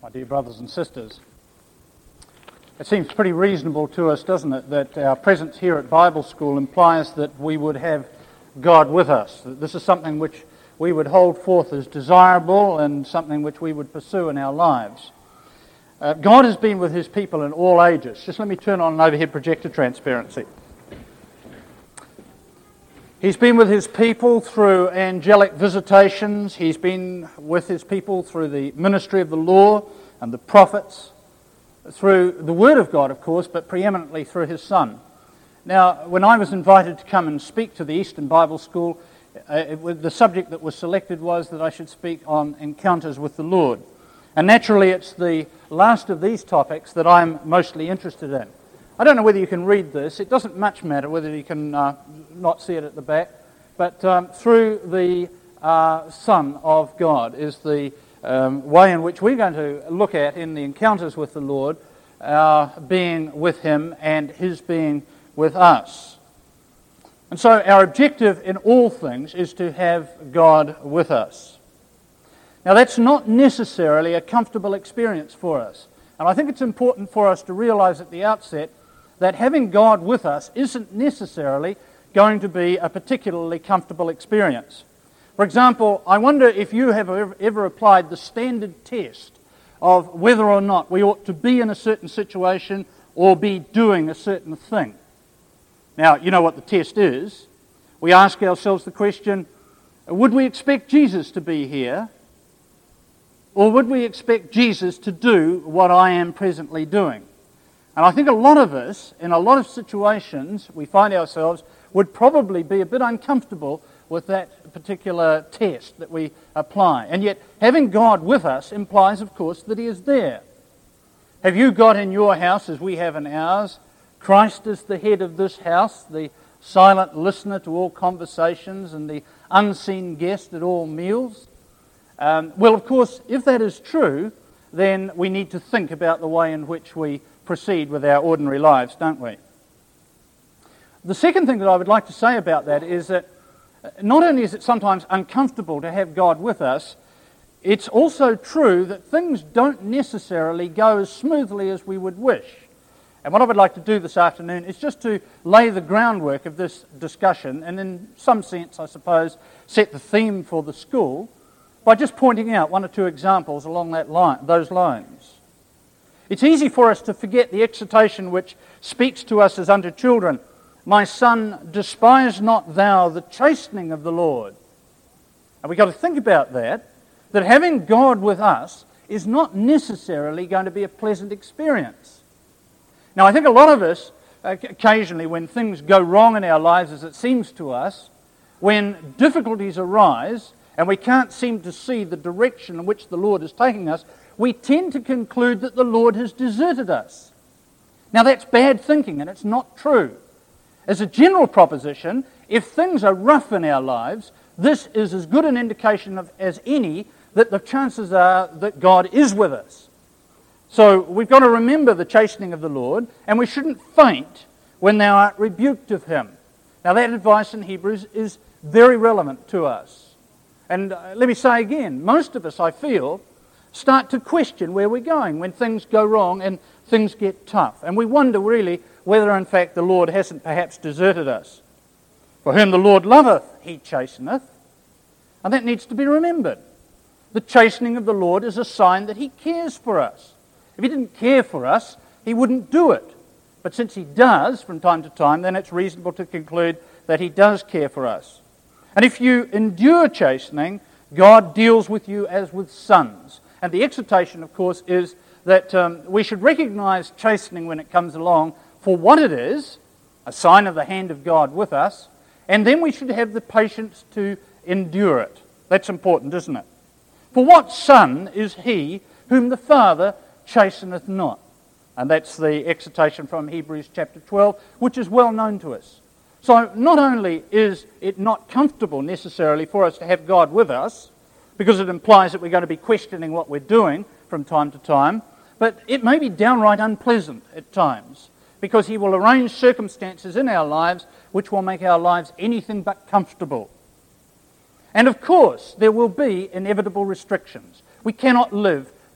My dear brothers and sisters, it seems pretty reasonable to us, doesn't it, that our presence here at Bible school implies that we would have God with us. That this is something which we would hold forth as desirable and something which we would pursue in our lives. God has been with His people in all ages. Just let me turn on an overhead projector transparency. He's been with His people through angelic visitations. He's been with His people through the ministry of the law and the prophets, through the Word of God, of course, but preeminently through His Son. Now, when I was invited to come and speak to the Eastern Bible School, the subject that was selected was that I should speak on encounters with the Lord. And naturally, it's the last of these topics that I'm mostly interested in. I don't know whether you can read this. It doesn't much matter whether you can not see it at the back. But through the Son of God is the way in which we're going to look at in the encounters with the Lord, our being with Him and His being with us. And so our objective in all things is to have God with us. Now that's not necessarily a comfortable experience for us. And I think it's important for us to realize at the outset that having God with us isn't necessarily going to be a particularly comfortable experience. For example, I wonder if you have ever applied the standard test of whether or not we ought to be in a certain situation or be doing a certain thing. Now, you know what the test is. We ask ourselves the question, would we expect Jesus to be here? Or would we expect Jesus to do what I am presently doing? And I think a lot of us, in a lot of situations, we find ourselves would probably be a bit uncomfortable with that particular test that we apply. And yet, having God with us implies, of course, that He is there. Have you got in your house, as we have in ours, Christ is the head of this house, the silent listener to all conversations and the unseen guest at all meals? Well, of course, if that is true, then we need to think about the way in which we proceed with our ordinary lives, don't we? The second thing that I would like to say about that is that not only is it sometimes uncomfortable to have God with us, it's also true that things don't necessarily go as smoothly as we would wish. And what I would like to do this afternoon is just to lay the groundwork of this discussion and in some sense, I suppose, set the theme for the school by just pointing out one or two examples along those lines. It's easy for us to forget the exhortation which speaks to us as unto children. My son, despise not thou the chastening of the Lord. And we've got to think about that having God with us is not necessarily going to be a pleasant experience. Now, I think a lot of us, occasionally when things go wrong in our lives as it seems to us, when difficulties arise and we can't seem to see the direction in which the Lord is taking us, we tend to conclude that the Lord has deserted us. Now that's bad thinking and it's not true. As a general proposition, if things are rough in our lives, this is as good an indication as any that the chances are that God is with us. So we've got to remember the chastening of the Lord, and we shouldn't faint when thou art rebuked of Him. Now that advice in Hebrews is very relevant to us. And let me say again, most of us, I feel, start to question where we're going when things go wrong and things get tough. And we wonder really whether in fact the Lord hasn't perhaps deserted us. For whom the Lord loveth, He chasteneth. And that needs to be remembered. The chastening of the Lord is a sign that He cares for us. If He didn't care for us, He wouldn't do it. But since He does from time to time, then it's reasonable to conclude that He does care for us. And if you endure chastening, God deals with you as with sons. And the exhortation, of course, is that we should recognize chastening when it comes along for what it is, a sign of the hand of God with us, and then we should have the patience to endure it. That's important, isn't it? For what son is he whom the Father chasteneth not? And that's the exhortation from Hebrews chapter 12, which is well known to us. So not only is it not comfortable necessarily for us to have God with us, because it implies that we're going to be questioning what we're doing from time to time, but it may be downright unpleasant at times, because He will arrange circumstances in our lives which will make our lives anything but comfortable. And of course, there will be inevitable restrictions. We cannot live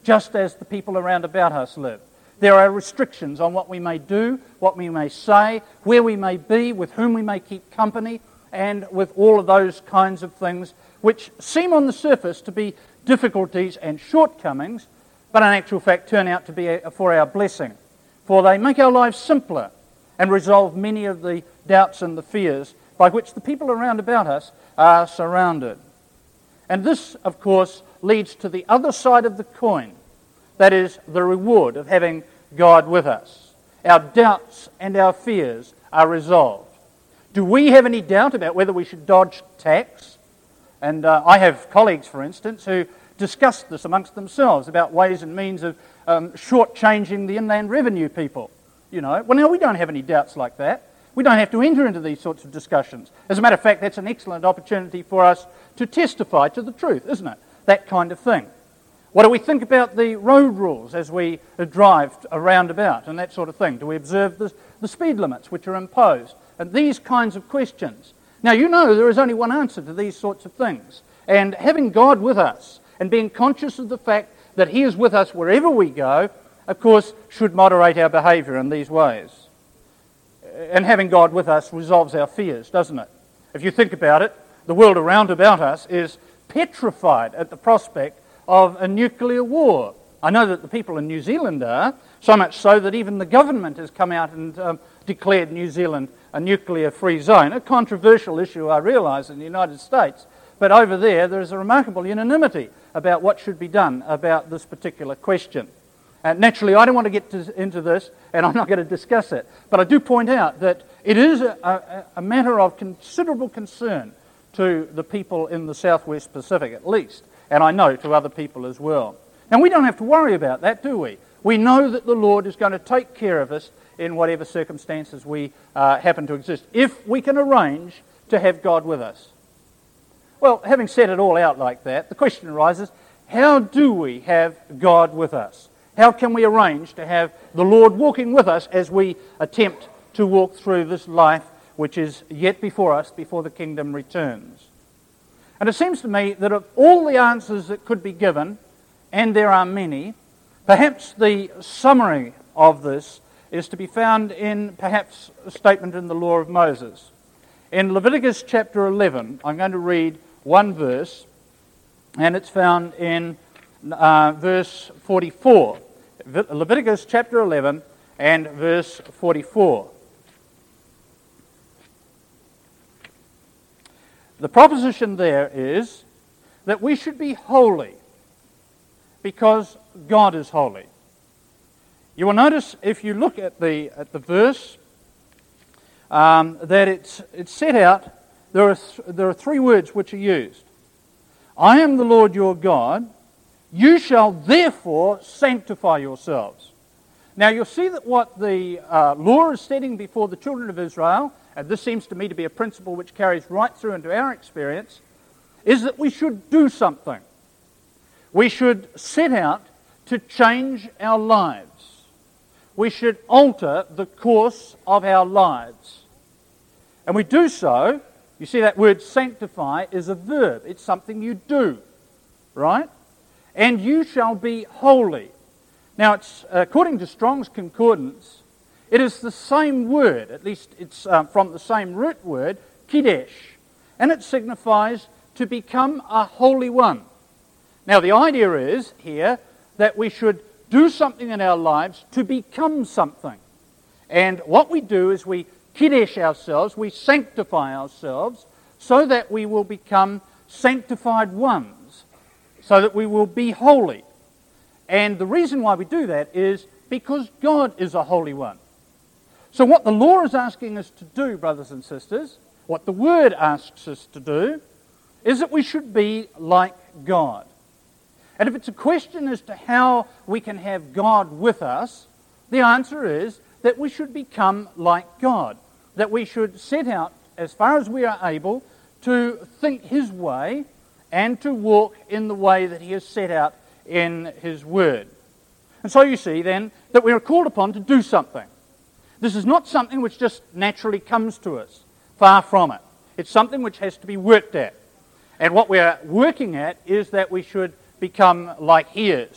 just as the people around about us live. There are restrictions on what we may do, what we may say, where we may be, with whom we may keep company, and with all of those kinds of things which seem on the surface to be difficulties and shortcomings, but in actual fact turn out to be for our blessing. For they make our lives simpler and resolve many of the doubts and the fears by which the people around about us are surrounded. And this, of course, leads to the other side of the coin. That is the reward of having God with us. Our doubts and our fears are resolved. Do we have any doubt about whether we should dodge tax? And I have colleagues, for instance, who discuss this amongst themselves about ways and means of shortchanging the Inland Revenue people. Well, now we don't have any doubts like that. We don't have to enter into these sorts of discussions. As a matter of fact, that's an excellent opportunity for us to testify to the truth, isn't it? That kind of thing. What do we think about the road rules as we drive around about and that sort of thing? Do we observe the speed limits which are imposed? And these kinds of questions. Now, there is only one answer to these sorts of things. And having God with us and being conscious of the fact that He is with us wherever we go, of course, should moderate our behaviour in these ways. And having God with us resolves our fears, doesn't it? If you think about it, the world around about us is petrified at the prospect of a nuclear war. I know that the people in New Zealand are, so much so that even the government has come out and declared New Zealand a nuclear-free zone. A controversial issue, I realise, in the United States, but over there is a remarkable unanimity about what should be done about this particular question. Naturally, I don't want to get into this, and I'm not going to discuss it, but I do point out that it is a matter of considerable concern to the people in the Southwest Pacific, at least, and I know to other people as well. Now, we don't have to worry about that, do we? We know that the Lord is going to take care of us in whatever circumstances we happen to exist, if we can arrange to have God with us. Well, having said it all out like that, the question arises, how do we have God with us? How can we arrange to have the Lord walking with us as we attempt to walk through this life which is yet before us before the kingdom returns? And it seems to me that of all the answers that could be given, and there are many, perhaps the summary of this is to be found in perhaps a statement in the law of Moses. In Leviticus chapter 11, I'm going to read one verse, and it's found in verse 44. Leviticus chapter 11 and verse 44. The proposition there is that we should be holy because God is holy. You will notice if you look at the verse that it's set out. There are three words which are used. I am the Lord your God. You shall therefore sanctify yourselves. Now you'll see that what the law is setting before the children of Israel, and this seems to me to be a principle which carries right through into our experience, is that we should do something. We should set out to change our lives. We should alter the course of our lives. And we do so, you see that word sanctify is a verb. It's something you do, right? And you shall be holy. Now, it's according to Strong's Concordance, it is the same word, at least it's from the same root word, kiddush, and it signifies to become a holy one. Now, the idea is here that we should do something in our lives to become something. And what we do is we kiddush ourselves, we sanctify ourselves, so that we will become sanctified ones, so that we will be holy. And the reason why we do that is because God is a holy one. So what the law is asking us to do, brothers and sisters, what the Word asks us to do, is that we should be like God. And if it's a question as to how we can have God with us, the answer is that we should become like God. That we should set out, as far as we are able, to think His way and to walk in the way that He has set out in His Word. And so you see then that we are called upon to do something. This is not something which just naturally comes to us. Far from it. It's something which has to be worked at. And what we are working at is that we should become like He is,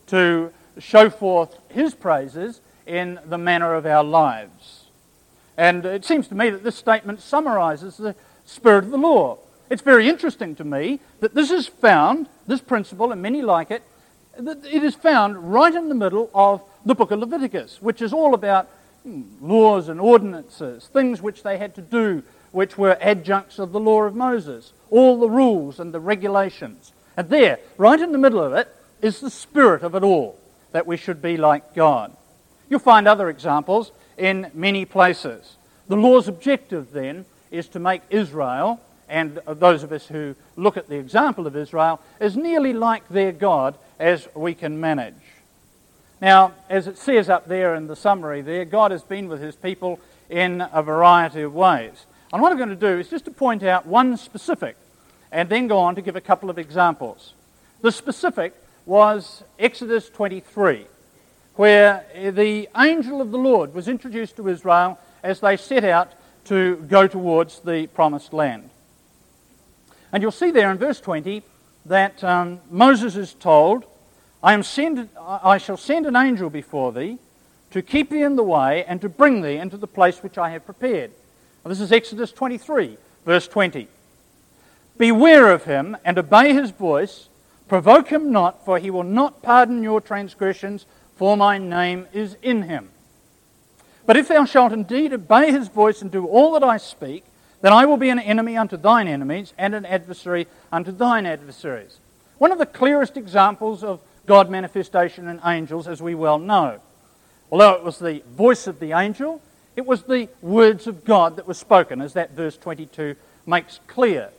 to show forth His praises in the manner of our lives. And it seems to me that this statement summarizes the spirit of the law. It's very interesting to me that this is found, this principle, and many like it, that it is found right in the middle of the book of Leviticus, which is all about laws and ordinances, things which they had to do, which were adjuncts of the law of Moses, all the rules and the regulations. And there, right in the middle of it, is the spirit of it all, that we should be like God. You'll find other examples in many places. The law's objective, then, is to make Israel, and those of us who look at the example of Israel, as nearly like their God as we can manage. Now, as it says up there in the summary there, God has been with His people in a variety of ways. And what I'm going to do is just to point out one specific, and then go on to give a couple of examples. The specific was Exodus 23, where the angel of the Lord was introduced to Israel as they set out to go towards the promised land. And you'll see there in verse 20 that Moses is told, I shall send an angel before thee to keep thee in the way and to bring thee into the place which I have prepared. Now, this is Exodus 23, verse 20. Beware of him and obey his voice. Provoke him not, for he will not pardon your transgressions, for my name is in him. But if thou shalt indeed obey his voice and do all that I speak, then I will be an enemy unto thine enemies and an adversary unto thine adversaries. One of the clearest examples of God manifestation in angels, as we well know. Although it was the voice of the angel, it was the words of God that were spoken, as that verse 22 makes clear.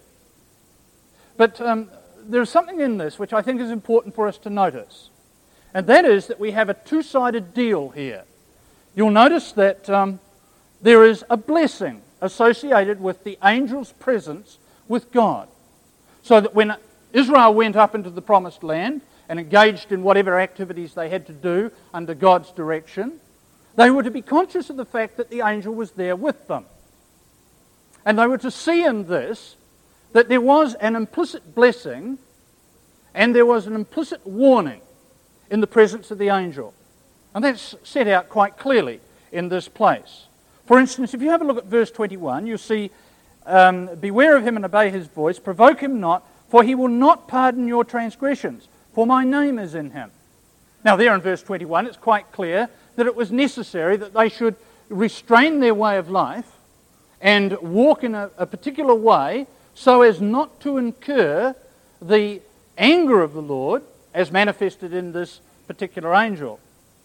But there is something in this which I think is important for us to notice. And that is that we have a two-sided deal here. You'll notice that there is a blessing associated with the angel's presence with God. So that when Israel went up into the promised land and engaged in whatever activities they had to do under God's direction, they were to be conscious of the fact that the angel was there with them. And they were to see in this that there was an implicit blessing and there was an implicit warning in the presence of the angel. And that's set out quite clearly in this place. For instance, if you have a look at verse 21, you'll see, beware of him and obey his voice, provoke him not, for he will not pardon your transgressions, for my name is in him. Now there in verse 21, it's quite clear that it was necessary that they should restrain their way of life and walk in a particular way so as not to incur the anger of the Lord as manifested in this particular angel.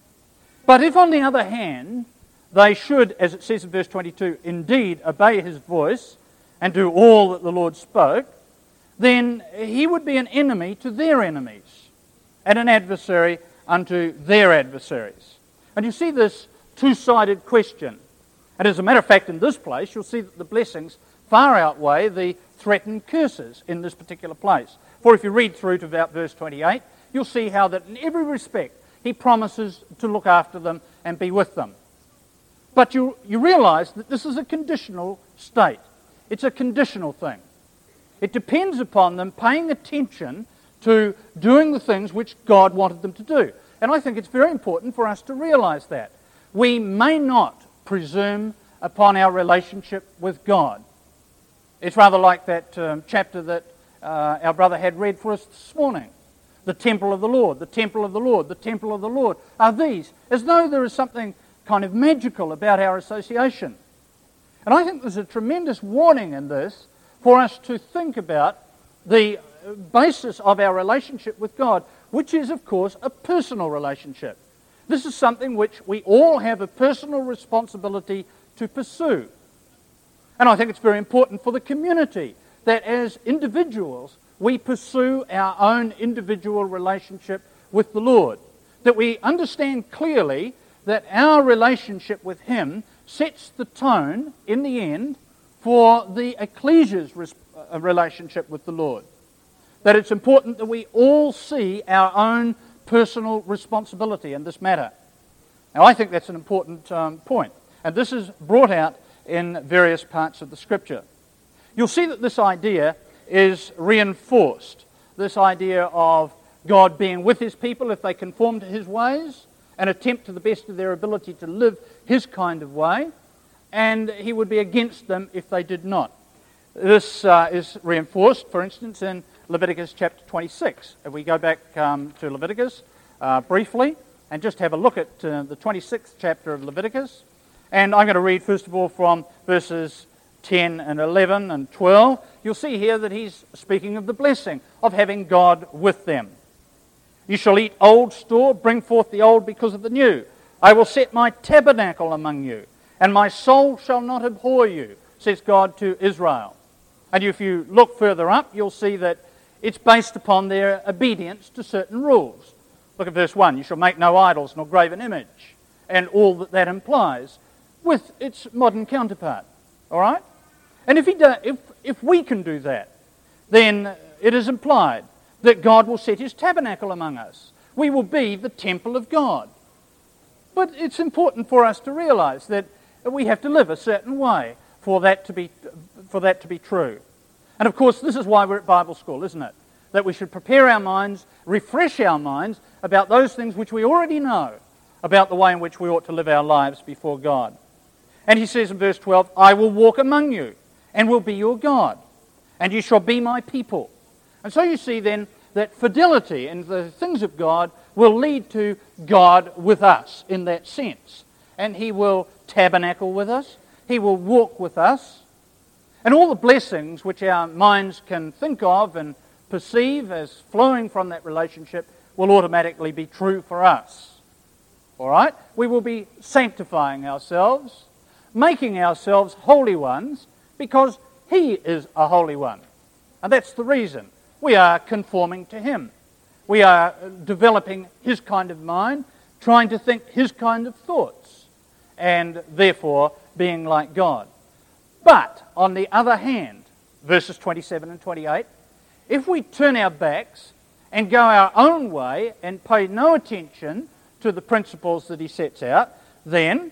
But if on the other hand, they should, as it says in verse 22, indeed obey his voice and do all that the Lord spoke, then he would be an enemy to their enemies and an adversary unto their adversaries. And you see this two-sided question. And as a matter of fact, in this place, you'll see that the blessings far outweigh the threatened curses in this particular place. For if you read through to about verse 28, you'll see how that in every respect he promises to look after them and be with them. But you realize that this is a conditional state. It's a conditional thing. It depends upon them paying attention to doing the things which God wanted them to do. And I think it's very important for us to realize that. We may not presume upon our relationship with God. It's rather like that chapter that our brother had read for us this morning. The temple of the Lord, the temple of the Lord, the temple of the Lord are these, as though there is something kind of magical about our association. And I think there's a tremendous warning in this for us to think about the basis of our relationship with God, which is, of course, a personal relationship. This is something which we all have a personal responsibility to pursue. And I think it's very important for the community that as individuals we pursue our own individual relationship with the Lord. That we understand clearly that our relationship with Him sets the tone, in the end, for the ecclesia's relationship with the Lord. That it's important that we all see our own personal responsibility in this matter. Now, I think that's an important point. And this is brought out in various parts of the Scripture. You'll see that this idea is reinforced. This idea of God being with his people if they conform to his ways and attempt to the best of their ability to live his kind of way, and he would be against them if they did not. This is reinforced, for instance, in Leviticus chapter 26. If we go back to Leviticus briefly and just have a look at the 26th chapter of Leviticus, and I'm going to read first of all from verses 10 and 11 and 12, you'll see here that he's speaking of the blessing of having God with them. You shall eat old store, bring forth the old because of the new. I will set my tabernacle among you, and my soul shall not abhor you, says God to Israel. And if you look further up, you'll see that it's based upon their obedience to certain rules. Look at verse 1. You shall make no idols nor graven image, and all that that implies, with its modern counterpart. All right? And if we can do that, then it is implied that God will set his tabernacle among us. We will be the temple of God. But it's important for us to realize that we have to live a certain way for that to be true. And of course, this is why we're at Bible school, isn't it? That we should prepare our minds, refresh our minds about those things which we already know about the way in which we ought to live our lives before God. And he says in verse 12, I will walk among you and will be your God, and you shall be my people. And so you see then that fidelity in the things of God will lead to God with us in that sense. And he will tabernacle with us. He will walk with us. And all the blessings which our minds can think of and perceive as flowing from that relationship will automatically be true for us. All right? We will be sanctifying ourselves, making ourselves holy ones, because he is a holy one. And that's the reason. We are conforming to him. We are developing his kind of mind, trying to think his kind of thoughts, and therefore being like God. But, on the other hand, verses 27 and 28, if we turn our backs and go our own way and pay no attention to the principles that he sets out, then,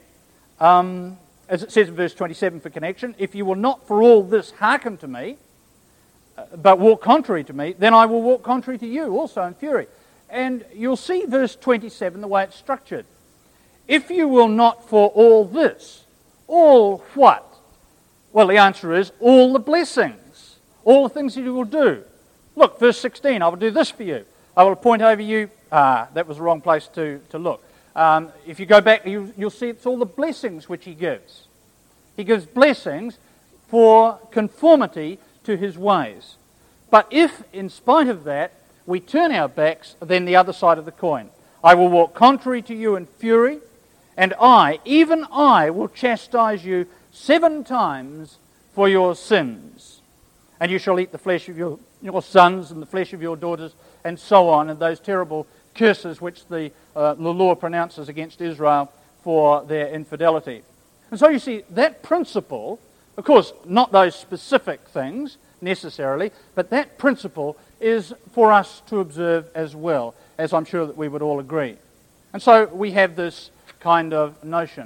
as it says in verse 27 for connection, if you will not for all this hearken to me, but walk contrary to me, then I will walk contrary to you also in fury. And you'll see verse 27, the way it's structured. If you will not for all this, all what? Well, the answer is all the blessings, all the things that you will do. Look, verse 16, I will do this for you. I will appoint over you, that was the wrong place to look. If you go back, you'll see it's all the blessings which he gives. He gives blessings for conformity to his ways. But if, in spite of that, we turn our backs, then the other side of the coin. I will walk contrary to you in fury, and I, even I, will chastise you 7 times for your sins. And you shall eat the flesh of your sons and the flesh of your daughters, and so on, and those terrible curses which the law pronounces against Israel for their infidelity. And so you see, that principle, of course, not those specific things necessarily, but that principle is for us to observe as well, as I'm sure that we would all agree. And so we have this kind of notion.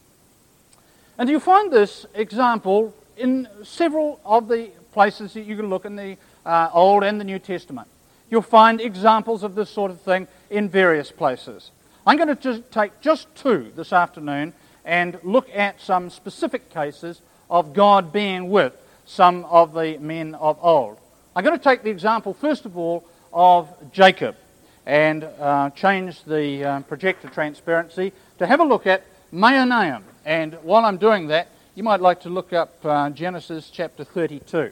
And you find this example in several of the places that you can look in the Old and the New Testament. You'll find examples of this sort of thing in various places. I'm going to take just 2 this afternoon and look at some specific cases of God being with some of the men of old. I'm going to take the example, first of all, of Jacob and change the projector transparency to have a look at Mahanaim. And while I'm doing that, you might like to look up Genesis chapter 32.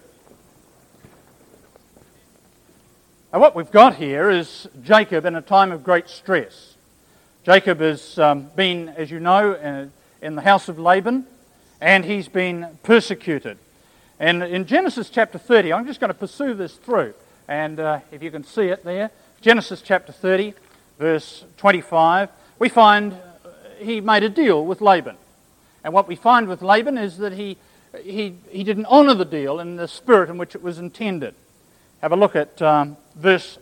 Now what we've got here is Jacob in a time of great stress. Jacob has been, as you know, in the house of Laban, and he's been persecuted. And in Genesis chapter 30, I'm just going to pursue this through, and if you can see it there, Genesis chapter 30, verse 25, we find he made a deal with Laban. And what we find with Laban is that he didn't honour the deal in the spirit in which it was intended. Have a look at verse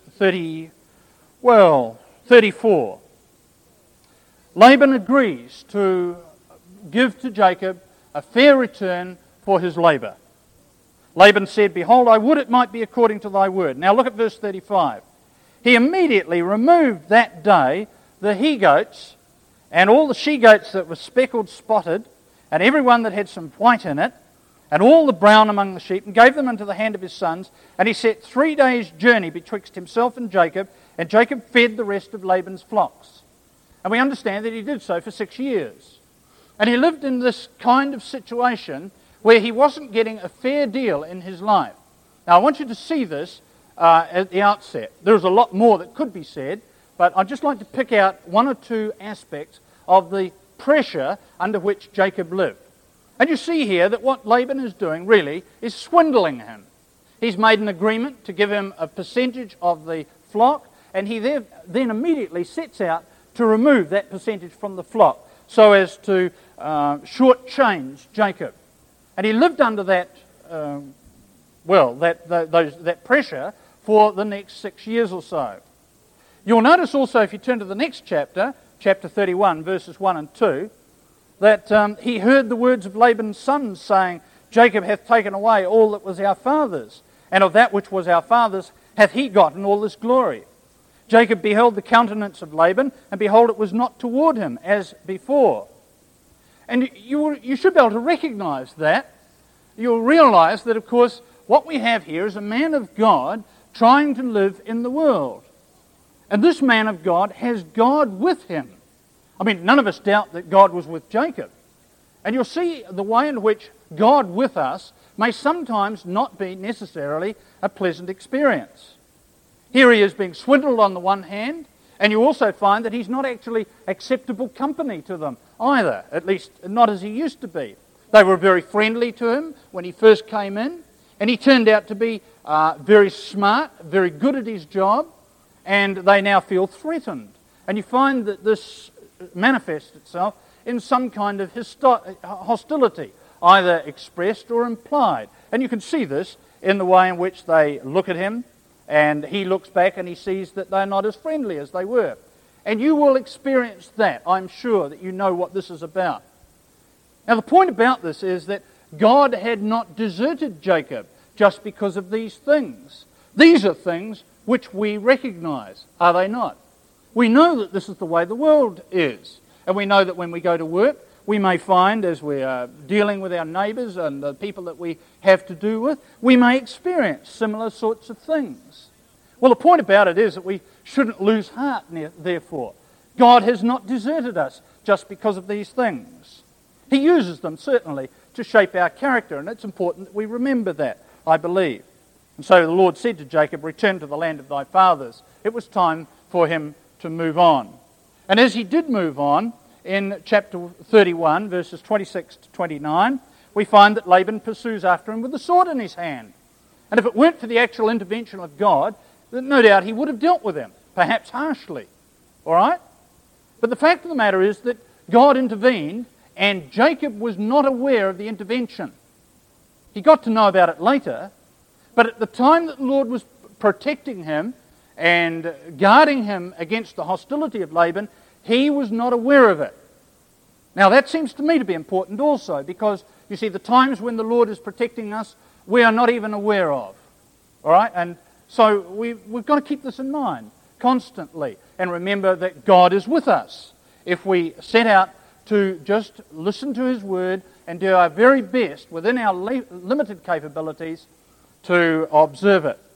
34. Laban agrees to give to Jacob a fair return for his labour. Laban said, Behold, I would it might be according to thy word. Now look at verse 35. he immediately removed that day the he-goats and all the she-goats that were speckled, spotted, and every one that had some white in it, and all the brown among the sheep, and gave them into the hand of his sons. And he set 3 days' journey betwixt himself and Jacob fed the rest of Laban's flocks. And we understand that he did so for 6 years. And he lived in this kind of situation where he wasn't getting a fair deal in his life. Now, I want you to see this at the outset. There's a lot more that could be said, but I'd just like to pick out one or two aspects of the pressure under which Jacob lived. And you see here that what Laban is doing really is swindling him. He's made an agreement to give him a percentage of the flock, and he then immediately sets out to remove that percentage from the flock so as to shortchange Jacob. And he lived under that pressure for the next 6 years or so. You'll notice also, if you turn to the next chapter, chapter 31, verses 1 and 2, that he heard the words of Laban's sons saying, Jacob hath taken away all that was our father's, and of that which was our father's hath he gotten all this glory. Jacob beheld the countenance of Laban, and behold, it was not toward him as before. And you should be able to recognize that. You'll realize that, of course, what we have here is a man of God trying to live in the world. And this man of God has God with him. I mean, none of us doubt that God was with Jacob. And you'll see the way in which God with us may sometimes not be necessarily a pleasant experience. Here he is being swindled on the one hand, and you also find that he's not actually acceptable company to them either, at least not as he used to be. They were very friendly to him when he first came in, and he turned out to be very smart, very good at his job, and they now feel threatened. And you find that this manifests itself in some kind of hostility, either expressed or implied. And you can see this in the way in which they look at him, and he looks back and he sees that they're not as friendly as they were. And you will experience that. I'm sure that you know what this is about. Now, the point about this is that God had not deserted Jacob just because of these things. These are things which we recognize, are they not? We know that this is the way the world is. And we know that when we go to work, we may find, as we are dealing with our neighbours and the people that we have to do with, we may experience similar sorts of things. Well, the point about it is that we shouldn't lose heart, therefore. God has not deserted us just because of these things. He uses them, certainly, to shape our character, and it's important that we remember that, I believe. And so the Lord said to Jacob, return to the land of thy fathers. It was time for him to move on. And as he did move on, in chapter 31, verses 26 to 29, we find that Laban pursues after him with a sword in his hand. And if it weren't for the actual intervention of God, then no doubt he would have dealt with him, perhaps harshly. All right? But the fact of the matter is that God intervened, and Jacob was not aware of the intervention. He got to know about it later, but at the time that the Lord was protecting him and guarding him against the hostility of Laban, he was not aware of it. Now that seems to me to be important also, because you see the times when the Lord is protecting us, we are not even aware of. All right? And so we've got to keep this in mind constantly and remember that God is with us if we set out to just listen to His Word and do our very best within our limited capabilities to observe it.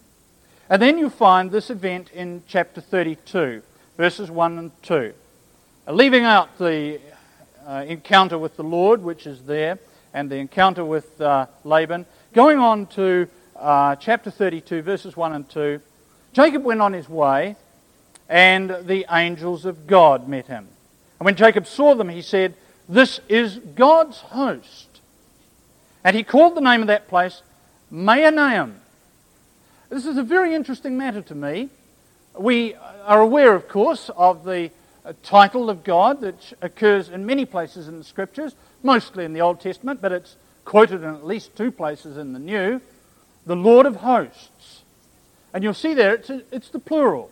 And then you find this event in chapter 32, verses 1 and 2. Leaving out the encounter with the Lord, which is there, and the encounter with Laban, going on to chapter 32, verses 1 and 2, Jacob went on his way, and the angels of God met him. And when Jacob saw them, he said, this is God's host. And he called the name of that place Mahanaim. This is a very interesting matter to me. We are aware, of course, of the title of God that occurs in many places in the Scriptures, mostly in the Old Testament, but it's quoted in at least 2 places in the New, the Lord of hosts. And you'll see there, it's the plural.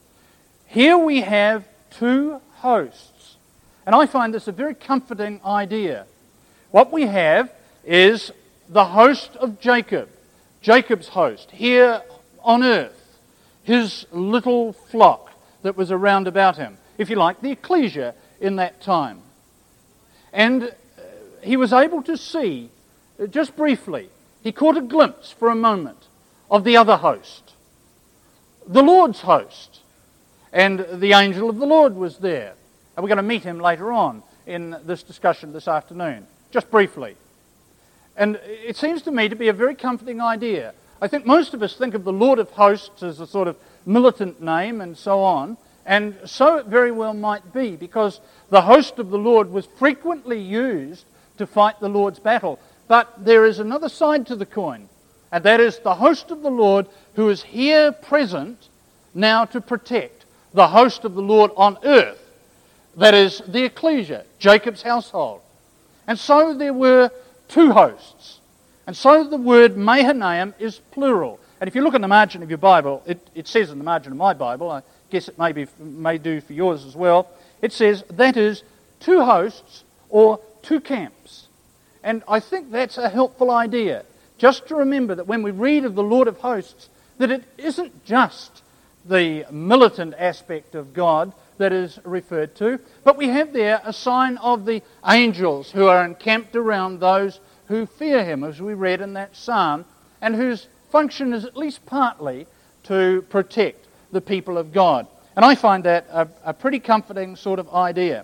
Here we have 2 hosts. And I find this a very comforting idea. What we have is the host of Jacob, Jacob's host, here on earth. his little flock that was around about him, if you like, the ecclesia in that time. And he was able to see, just briefly, he caught a glimpse for a moment of the other host, the Lord's host. And the angel of the Lord was there. And we're going to meet him later on in this discussion this afternoon, just briefly. And it seems to me to be a very comforting idea. I think most of us think of the Lord of Hosts as a sort of militant name and so on, and so it very well might be, because the host of the Lord was frequently used to fight the Lord's battle. But there is another side to the coin, and that is the host of the Lord who is here present now to protect the host of the Lord on earth, that is the ecclesia, Jacob's household. And so there were two hosts. And so the word Mahanaim is plural. And if you look in the margin of your Bible, it says in the margin of my Bible, I guess it may do for yours as well, it says that is two hosts or two camps. And I think that's a helpful idea, just to remember that when we read of the Lord of Hosts, that it isn't just the militant aspect of God that is referred to, but we have there a sign of the angels who are encamped around those who fear him, as we read in that psalm, and whose function is at least partly to protect the people of God. And I find that a pretty comforting sort of idea.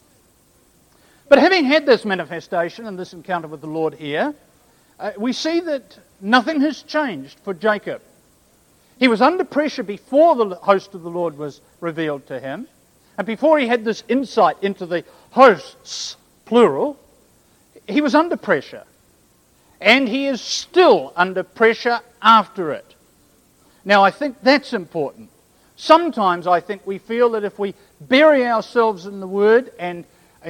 But having had this manifestation and this encounter with the Lord here, we see that nothing has changed for Jacob. He was under pressure before the host of the Lord was revealed to him, and before he had this insight into the hosts, plural, he was under pressure. And he is still under pressure after it. Now, I think that's important. Sometimes I think we feel that if we bury ourselves in the Word and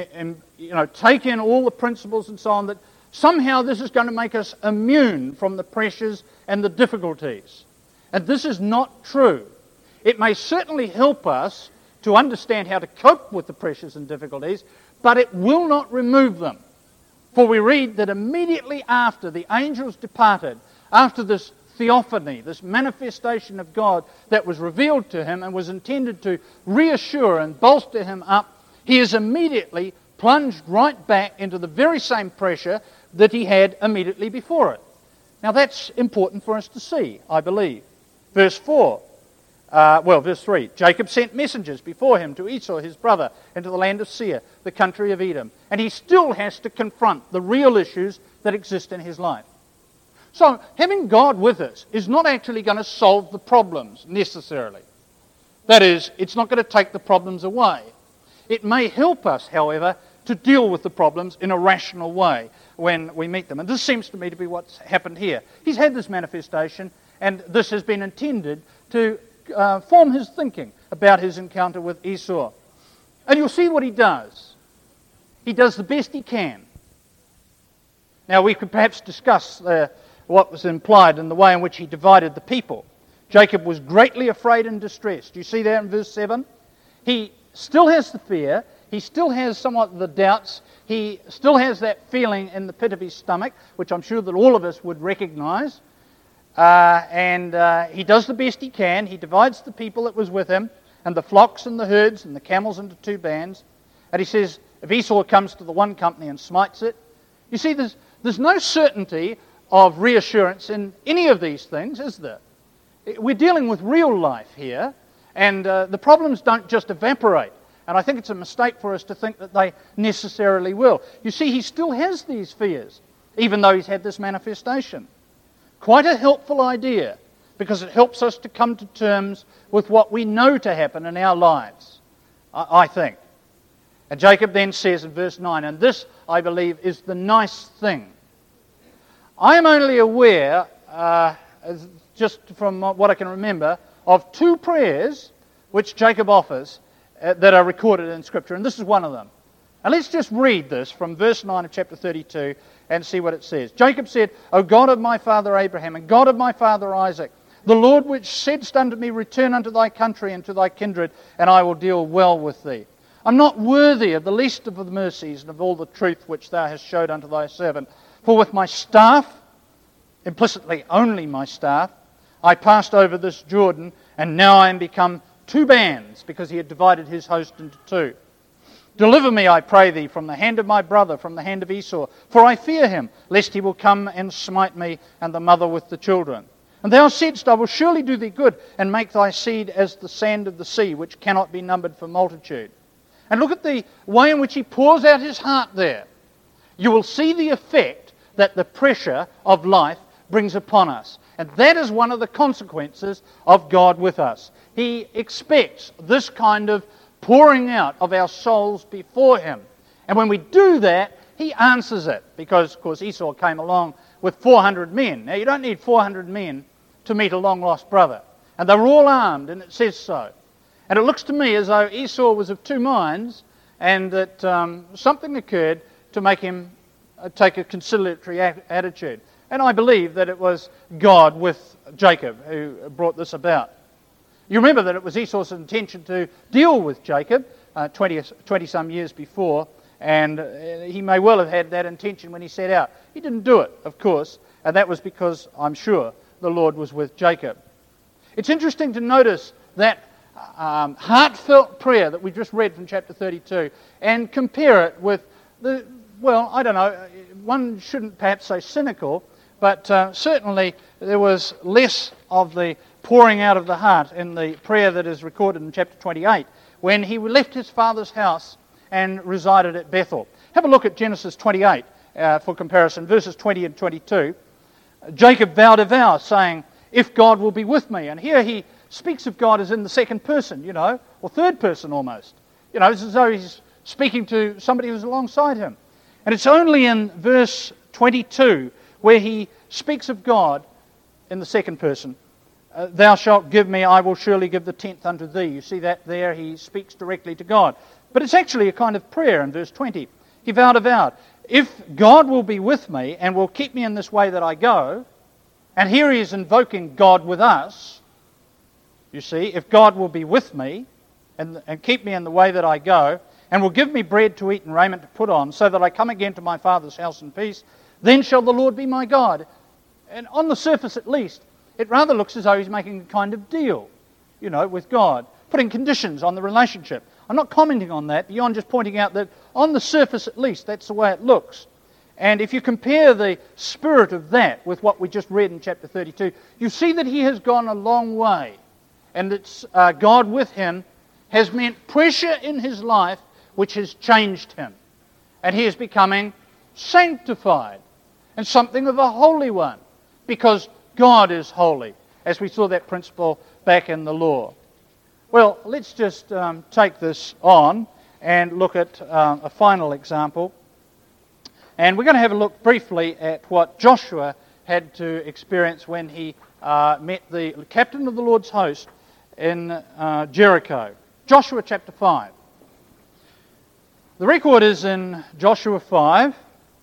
take in all the principles and so on, that somehow this is going to make us immune from the pressures and the difficulties. And this is not true. It may certainly help us to understand how to cope with the pressures and difficulties, but it will not remove them. For we read that immediately after the angels departed, after this theophany, this manifestation of God that was revealed to him and was intended to reassure and bolster him up, he is immediately plunged right back into the very same pressure that he had immediately before it. Now that's important for us to see, I believe. Verse 3. Jacob sent messengers before him to Esau, his brother, into the land of Seir, the country of Edom. And he still has to confront the real issues that exist in his life. So, having God with us is not actually going to solve the problems, necessarily. That is, it's not going to take the problems away. It may help us, however, to deal with the problems in a rational way when we meet them. And this seems to me to be what's happened here. He's had this manifestation, and this has been intended to form his thinking about his encounter with Esau. And you'll see what he does. He does the best he can. Now, we could perhaps discuss what was implied in the way in which he divided the people. Jacob was greatly afraid and distressed. Do you see that in verse 7? He still has the fear. He still has somewhat the doubts. He still has that feeling in the pit of his stomach, which I'm sure that all of us would recognize. And he does the best he can. He divides the people that was with him, and the flocks and the herds and the camels into two bands. And he says, if Esau comes to the one company and smites it. You see, there's no certainty of reassurance in any of these things, is there? We're dealing with real life here, and the problems don't just evaporate. And I think it's a mistake for us to think that they necessarily will. You see, he still has these fears, even though he's had this manifestation. Quite a helpful idea, because it helps us to come to terms with what we know to happen in our lives, I think. And Jacob then says in verse 9, and this, I believe, is the nice thing. I am only aware, just from what I can remember, of two prayers which Jacob offers that are recorded in Scripture, and this is one of them. And let's just read this from verse 9 of chapter 32 and see what it says. Jacob said, O God of my father Abraham, and God of my father Isaac, the Lord which saidst unto me, return unto thy country and to thy kindred, and I will deal well with thee. I'm not worthy of the least of the mercies and of all the truth which thou hast showed unto thy servant. For with my staff, implicitly only my staff, I passed over this Jordan, And now I am become two bands, because he had divided his host into two. Deliver me, I pray thee, from the hand of my brother, from the hand of Esau, for I fear him, lest he will come and smite me and the mother with the children. And thou saidst, I will surely do thee good, and make thy seed as the sand of the sea, which cannot be numbered for multitude. And look at the way in which he pours out his heart there. You will see the effect that the pressure of life brings upon us. And that is one of the consequences of God with us. He expects this kind of pouring out of our souls before him. And when we do that, he answers it. Because, of course, Esau came along with 400 men. Now, you don't need 400 men to meet a long-lost brother. And they were all armed, and it says so. And it looks to me as though Esau was of two minds, and that something occurred to make him take a conciliatory attitude. And I believe that it was God with Jacob who brought this about. You remember that it was Esau's intention to deal with Jacob 20-some years before, and he may well have had that intention when he set out. He didn't do it, of course, and that was because, I'm sure, the Lord was with Jacob. It's interesting to notice that heartfelt prayer that we just read from chapter 32 and compare it with the, well, I don't know, one shouldn't perhaps say cynical, but certainly there was less of the pouring out of the heart in the prayer that is recorded in chapter 28 when he left his father's house and resided at Bethel. Have a look at Genesis 28 for comparison, verses 20 and 22. Jacob vowed a vow saying, if God will be with me. And here he speaks of God as in the second person, or third person almost. It's as though he's speaking to somebody who's alongside him. And it's only in verse 22 where he speaks of God in the second person. Thou shalt give me, I will surely give the tenth unto thee. You see that there, he speaks directly to God. But it's actually a kind of prayer in verse 20. He vowed a vow. If God will be with me and will keep me in this way that I go, and here he is invoking God with us, you see, if God will be with me and keep me in the way that I go, and will give me bread to eat and raiment to put on, so that I come again to my father's house in peace, then shall the Lord be my God. And on the surface at least, it rather looks as though he's making a kind of deal, with God, putting conditions on the relationship. I'm not commenting on that, beyond just pointing out that on the surface at least, that's the way it looks. And if you compare the spirit of that with what we just read in chapter 32, you see that he has gone a long way. And that God with him has meant pressure in his life which has changed him. And he is becoming sanctified and something of a holy one, because God is holy, as we saw that principle back in the law. Well, let's just take this on and look at a final example. And we're going to have a look briefly at what Joshua had to experience when he met the captain of the Lord's host in Jericho. Joshua chapter 5. The record is in Joshua 5,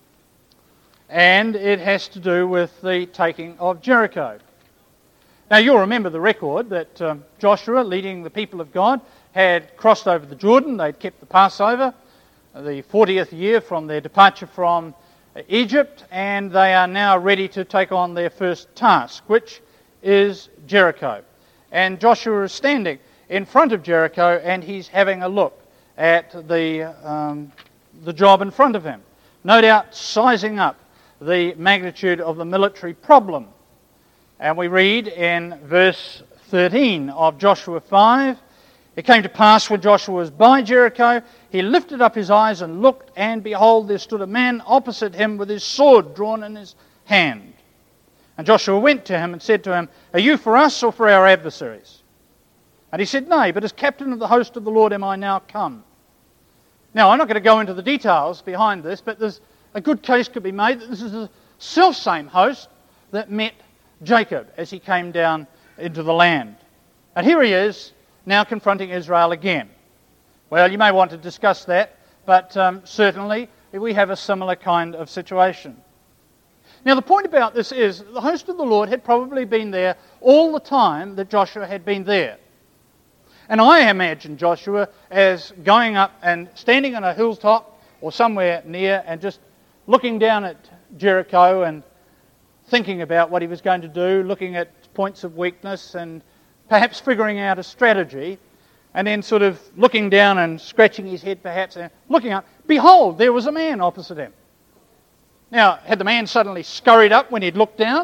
and it has to do with the taking of Jericho. Now you'll remember the record that Joshua, leading the people of God, had crossed over the Jordan. They'd kept the Passover, the 40th year from their departure from Egypt, and they are now ready to take on their first task, which is Jericho. And Joshua is standing in front of Jericho, and he's having a look at the job in front of him. No doubt sizing up the magnitude of the military problem. And we read in verse 13 of Joshua 5, it came to pass when Joshua was by Jericho, he lifted up his eyes and looked, and behold, there stood a man opposite him with his sword drawn in his hand. And Joshua went to him and said to him, are you for us or for our adversaries? And he said, nay, but as captain of the host of the Lord am I now come. Now, I'm not going to go into the details behind this, but there's a good case could be made that this is the self-same host that met Jacob as he came down into the land. And here he is, now confronting Israel again. Well, you may want to discuss that, but certainly we have a similar kind of situation. Now, the point about this is the host of the Lord had probably been there all the time that Joshua had been there. And I imagine Joshua as going up and standing on a hilltop or somewhere near and just looking down at Jericho and thinking about what he was going to do, looking at points of weakness and perhaps figuring out a strategy, and then sort of looking down and scratching his head perhaps, and looking up. Behold, there was a man opposite him. Now, had the man suddenly scurried up when he'd looked down?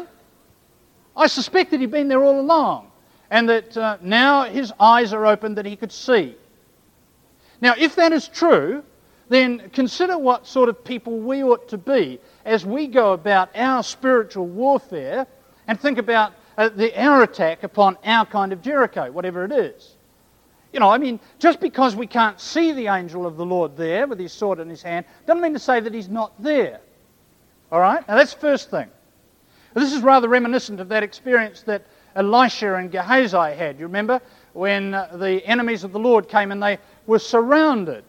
I suspect that he'd been there all along, and that now his eyes are open that he could see. Now, if that is true, then consider what sort of people we ought to be as we go about our spiritual warfare and think about our attack upon our kind of Jericho, whatever it is. You know, I mean, just because we can't see the angel of the Lord there with his sword in his hand, doesn't mean to say that he's not there. All right? Now, that's the first thing. This is rather reminiscent of that experience that Elisha and Gehazi had. You remember? When the enemies of the Lord came and they were surrounded.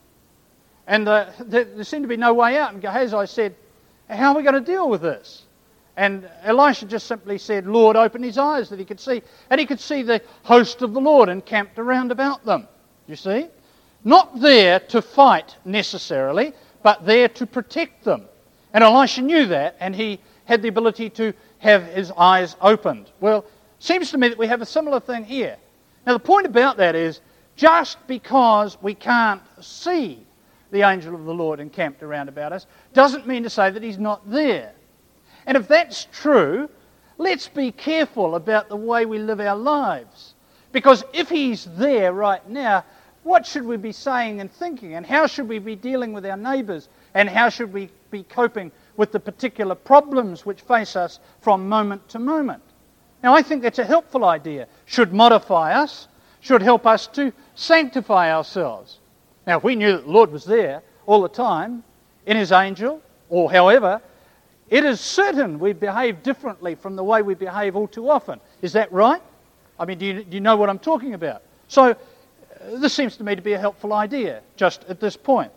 And there seemed to be no way out. And Gehazi said, how are we going to deal with this? And Elisha just simply said, Lord, open his eyes that he could see. And he could see the host of the Lord encamped around about them. You see? Not there to fight necessarily, but there to protect them. And Elisha knew that, and he had the ability to have his eyes opened. Well, it seems to me that we have a similar thing here. Now, the point about that is, just because we can't see the angel of the Lord encamped around about us, doesn't mean to say that he's not there. And if that's true, let's be careful about the way we live our lives. Because if he's there right now, what should we be saying and thinking? And how should we be dealing with our neighbours? And how should we be coping with the particular problems which face us from moment to moment? Now, I think that's a helpful idea. Should modify us, should help us to sanctify ourselves. Now, if we knew that the Lord was there all the time in his angel, or however, it is certain we behave differently from the way we behave all too often. Is that right? I mean, do you know what I'm talking about? So, this seems to me to be a helpful idea, just at this point.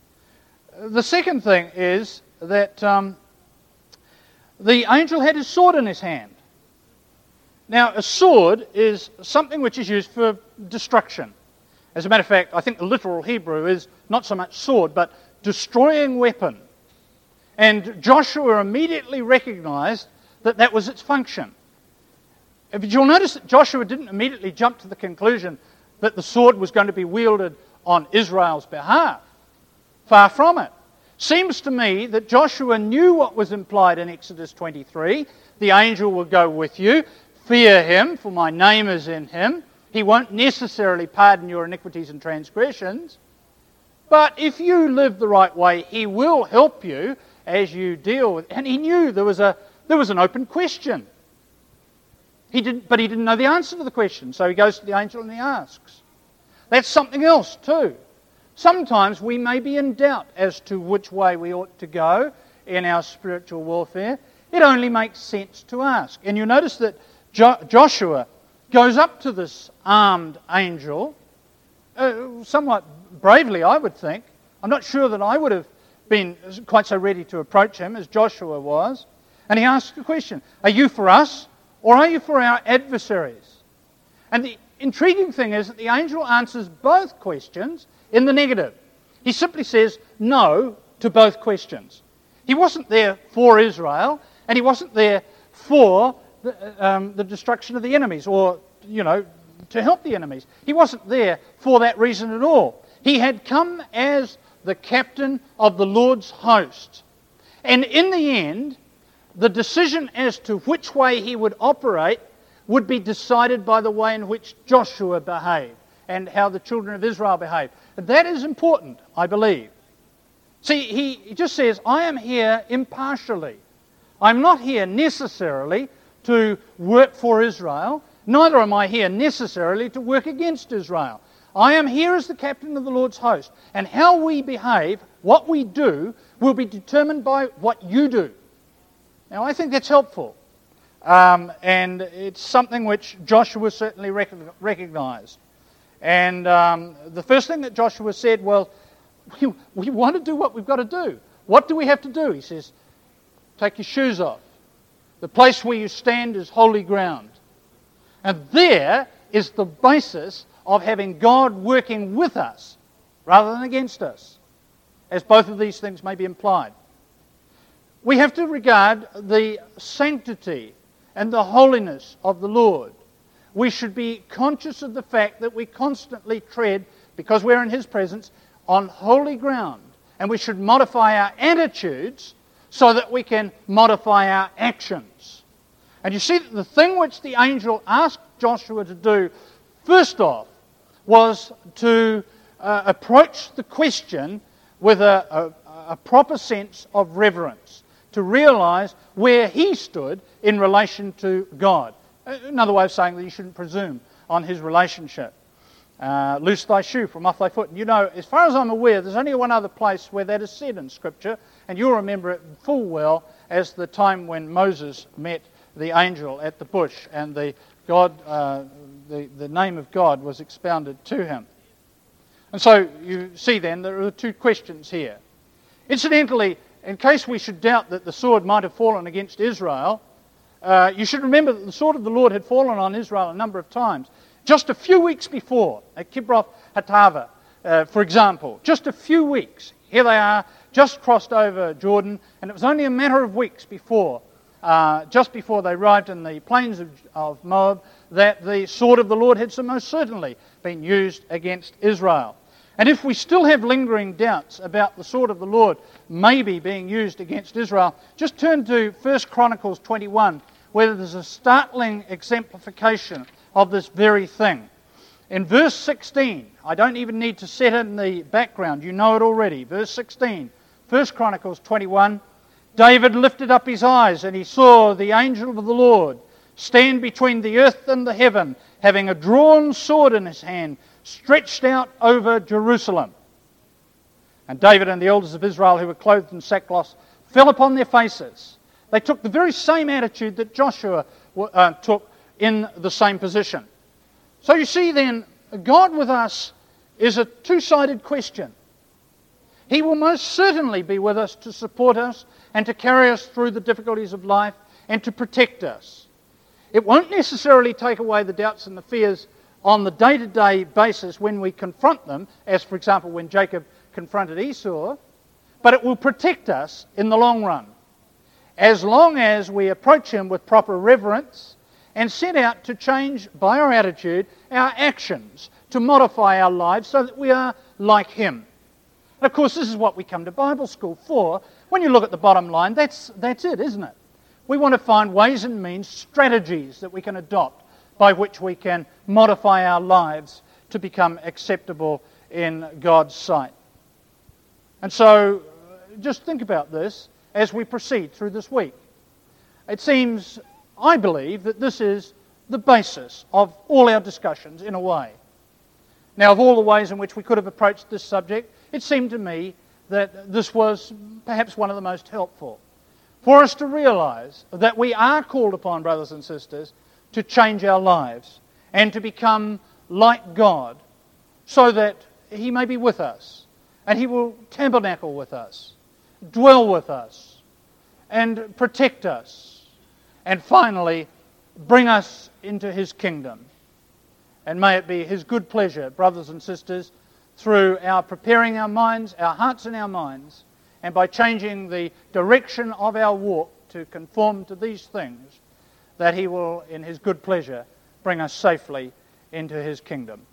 The second thing is that the angel had his sword in his hand. Now, a sword is something which is used for destruction. As a matter of fact, I think the literal Hebrew is not so much sword, but destroying weapon. And Joshua immediately recognized that that was its function. But you'll notice that Joshua didn't immediately jump to the conclusion that the sword was going to be wielded on Israel's behalf. Far from it. Seems to me that Joshua knew what was implied in Exodus 23. The angel will go with you. Fear him, for my name is in him. He won't necessarily pardon your iniquities and transgressions. But if you live the right way, he will help you as you deal with. And he knew there was an open question. But he didn't know the answer to the question, so he goes to the angel and he asks. That's something else too. Sometimes we may be in doubt as to which way we ought to go in our spiritual warfare. It only makes sense to ask. And you notice that Joshua goes up to this armed angel, somewhat bravely, I would think. I'm not sure that I would have been quite so ready to approach him as Joshua was. And he asks the question, are you for us or are you for our adversaries? And the intriguing thing is that the angel answers both questions in the negative. He simply says no to both questions. He wasn't there for Israel, and he wasn't there for the destruction of the enemies, or, to help the enemies. He wasn't there for that reason at all. He had come as the captain of the Lord's host. And in the end, the decision as to which way he would operate would be decided by the way in which Joshua behaved and how the children of Israel behaved. And that is important, I believe. See, he just says, I am here impartially. I'm not here necessarily to work for Israel, neither am I here necessarily to work against Israel. I am here as the captain of the Lord's host, and how we behave, what we do, will be determined by what you do. Now, I think that's helpful, and it's something which Joshua certainly recognized. And the first thing that Joshua said, well, we want to do what we've got to do. What do we have to do? He says, take your shoes off. The place where you stand is holy ground. And there is the basis of having God working with us rather than against us, as both of these things may be implied. We have to regard the sanctity and the holiness of the Lord. we should be conscious of the fact that we constantly tread, because we're in His presence, on holy ground. And we should modify our attitudes so that we can modify our actions. And you see that the thing which the angel asked Joshua to do, first off, was to approach the question with a proper sense of reverence, to realize where he stood in relation to God. Another way of saying that you shouldn't presume on his relationship. Loose thy shoe from off thy foot. And you know, as far as I'm aware, there's only one other place where that is said in Scripture, and you'll remember it full well as the time when Moses met the angel at the bush, and the name of God was expounded to him. And so you see then there are two questions here. Incidentally, in case we should doubt that the sword might have fallen against Israel, you should remember that the sword of the Lord had fallen on Israel a number of times. Just a few weeks before, at Kibroth Hattaavah, for example, just a few weeks, here they are, just crossed over Jordan, and it was only a matter of weeks before, just before they arrived in the plains of Moab, that the sword of the Lord had so most certainly been used against Israel. And if we still have lingering doubts about the sword of the Lord maybe being used against Israel, just turn to 1 Chronicles 21, where there's a startling exemplification of this very thing. In verse 16, I don't even need to set it in the background, you know it already. Verse 16, 1 Chronicles 21, David lifted up his eyes and he saw the angel of the Lord stand between the earth and the heaven, having a drawn sword in his hand, stretched out over Jerusalem. And David and the elders of Israel, who were clothed in sackcloth, fell upon their faces. They took the very same attitude that Joshua took in the same position. So you see then, God with us is a two-sided question. He will most certainly be with us to support us and to carry us through the difficulties of life and to protect us. It won't necessarily take away the doubts and the fears on the day-to-day basis when we confront them, as for example when Jacob confronted Esau, but it will protect us in the long run, as long as we approach him with proper reverence and set out to change by our attitude, our actions, to modify our lives so that we are like him. And of course, this is what we come to Bible school for. When you look at the bottom line, that's it, isn't it? We want to find ways and means, strategies that we can adopt by which we can modify our lives to become acceptable in God's sight. And so, just think about this as we proceed through this week. It seems, I believe, that this is the basis of all our discussions in a way. Now, of all the ways in which we could have approached this subject, it seemed to me that this was perhaps one of the most helpful. For us to realize that we are called upon, brothers and sisters, to change our lives and to become like God so that he may be with us and he will tabernacle with us, dwell with us and protect us and finally bring us into his kingdom. And may it be his good pleasure, brothers and sisters, through our preparing our minds, our hearts and our minds, and by changing the direction of our walk to conform to these things, that he will, in his good pleasure, bring us safely into his kingdom.